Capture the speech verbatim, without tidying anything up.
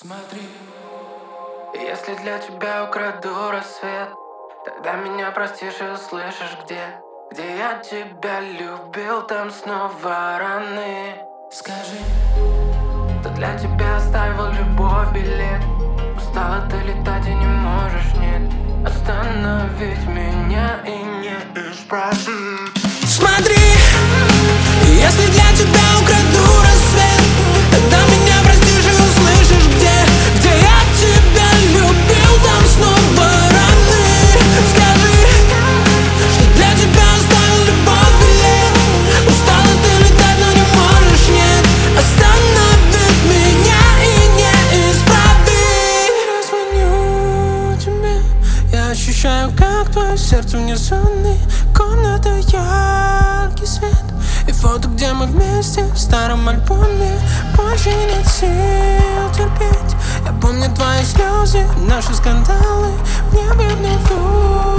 Смотри, если для тебя украду рассвет, тогда меня простишь и услышишь, где Где я тебя любил, там снова раны. Скажи, кто для тебя оставил любовь билет. Устала ты летать и не можешь, нет, остановить меня и не исправить. Смотри, если для тебя украду рассвет, тогда меня простишь и услышишь, где Где я тебя любил, там снова раны. Скажи, что для тебя оставил любовь билет. Устала ты летать, но не можешь, нет, остановить меня и не исправить. Я звоню тебе, я ощущаю, как твое сердце вне зоны. Комната, яркий свет и фото, где мы вместе в старом альбоме. Больше нет сил терпеть. Я помню твои слезы, наши скандалы. Мне бы вновь